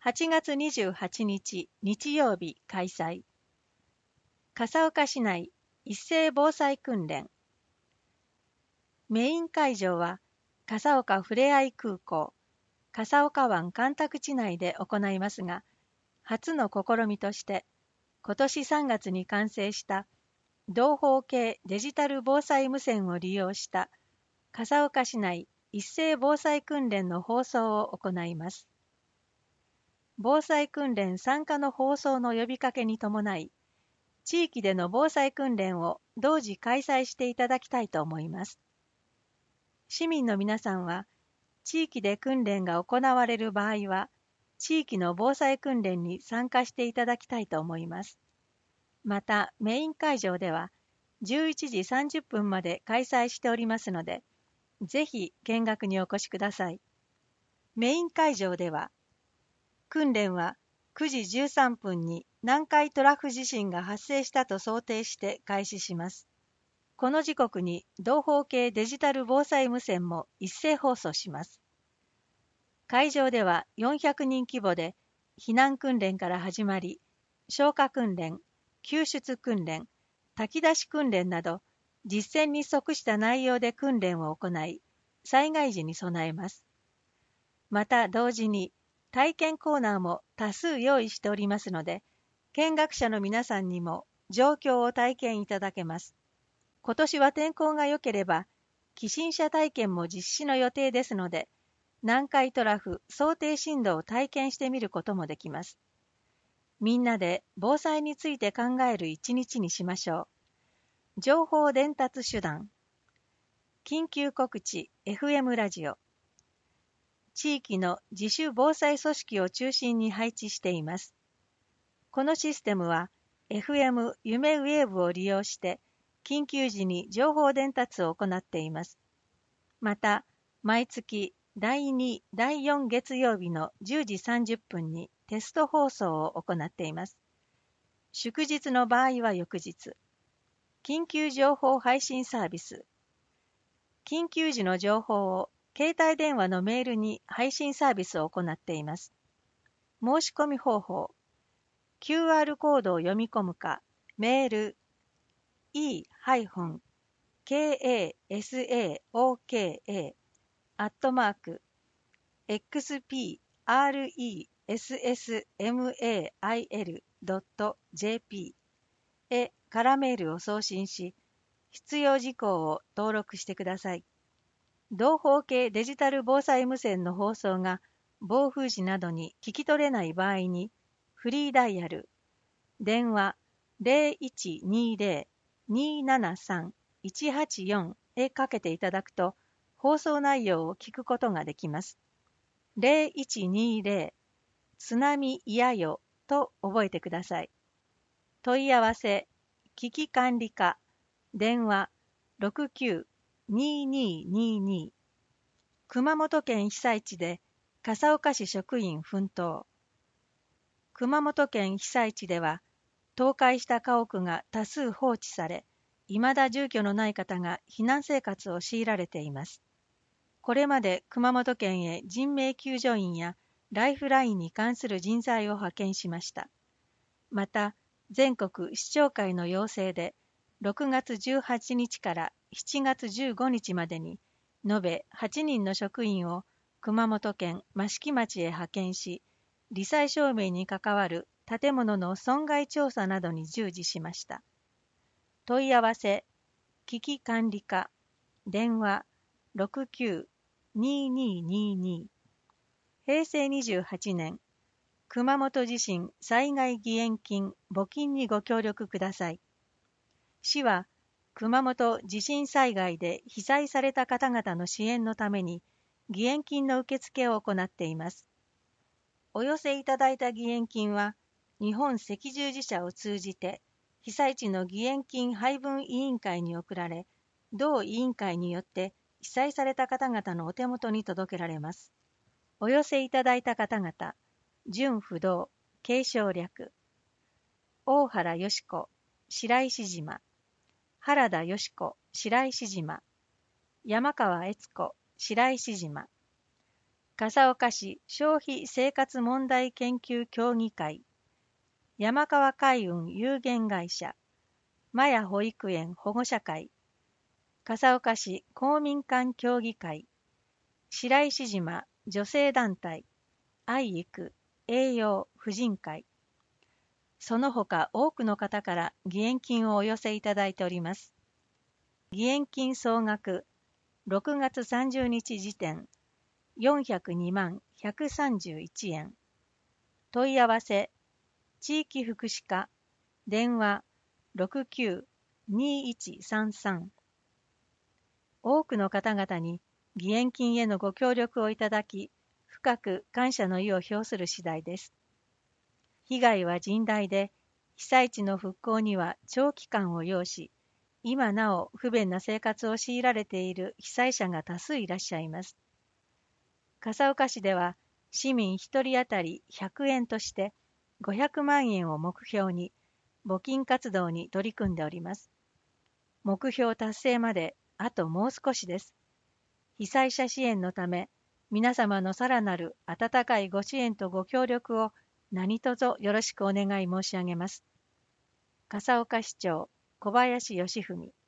8月28日日曜日開催。笠岡市内一斉防災訓練。メイン会場は笠岡ふれあい空港、笠岡湾干拓地内で行いますが、初の試みとして今年3月に完成した同方系デジタル防災無線を利用した笠岡市内一斉防災訓練の放送を行います。防災訓練参加の放送の呼びかけに伴い、地域での防災訓練を同時開催していただきたいと思います。市民の皆さんは、地域で訓練が行われる場合は、地域の防災訓練に参加していただきたいと思います。また、メイン会場では、11時30分まで開催しておりますので、ぜひ見学にお越しください。メイン会場では、訓練は9時13分に南海トラフ地震が発生したと想定して開始します。この時刻に同方系デジタル防災無線も一斉放送します。会場では400人規模で避難訓練から始まり、消火訓練、救出訓練、炊き出し訓練など実践に即した内容で訓練を行い、災害時に備えます。また同時に体験コーナーも多数用意しておりますので、見学者の皆さんにも状況を体験いただけます。今年は天候が良ければ、起震車体験も実施の予定ですので、南海トラフ想定震度を体験してみることもできます。みんなで防災について考える一日にしましょう。情報伝達手段。緊急告知 FM ラジオ。地域の自主防災組織を中心に配置しています。このシステムは FM 夢ウェーブを利用して緊急時に情報伝達を行っています。また、毎月第2、第4月曜日の10時30分にテスト放送を行っています。祝日の場合は翌日。緊急情報配信サービス。緊急時の情報を携帯電話のメールに配信サービスを行っています。申し込み方法。QR コードを読み込むか、メール e-aoka@expressmail.jp へ空メールを送信し、必要事項を登録してください。同方系デジタル防災無線の放送が暴風時などに聞き取れない場合に、フリーダイヤル、電話 0120-273-184 へかけていただくと、放送内容を聞くことができます。0120津波いやよと覚えてください。問い合わせ、危機管理課、電話69-2222。熊本県被災地で笠岡市職員奮闘。熊本県被災地では、倒壊した家屋が多数放置され、未だ住居のない方が避難生活を強いられています。これまで熊本県へ人命救助員やライフラインに関する人材を派遣しました。また、全国市長会の要請で、6月18日から7月15日までに、延べ8人の職員を熊本県益城町へ派遣し、罹災証明に関わる建物の損害調査などに従事しました。問い合わせ、危機管理課、電話69-2222。平成28年、熊本地震災害義援金募金にご協力ください。市は、熊本地震災害で被災された方々の支援のために、義援金の受付を行っています。お寄せいただいた義援金は、日本赤十字社を通じて、被災地の義援金配分委員会に送られ、同委員会によって被災された方々のお手元に届けられます。お寄せいただいた方々、準不動、継承略、大原よし子、白石島、原田よし子、白石島、山川悦子、白石島、 笠岡市消費生活問題研究協議会、山川海運有限会社、マヤ保育園保護者会、笠岡市公民館協議会、白石島女性団体、愛育栄養婦人会、その他多くの方から義援金をお寄せいただいております。義援金総額6月30日時点402万131円。問い合わせ地域福祉課電話69-2133。多くの方々に義援金へのご協力をいただき、深く感謝の意を表する次第です。被害は甚大で、被災地の復興には長期間を要し、今なお不便な生活を強いられている被災者が多数いらっしゃいます。笠岡市では、市民1人当たり100円として500万円を目標に募金活動に取り組んでおります。目標達成まであともう少しです。被災者支援のため、皆様のさらなる温かいご支援とご協力を何卒よろしくお願い申し上げます。笠岡市長小林義文。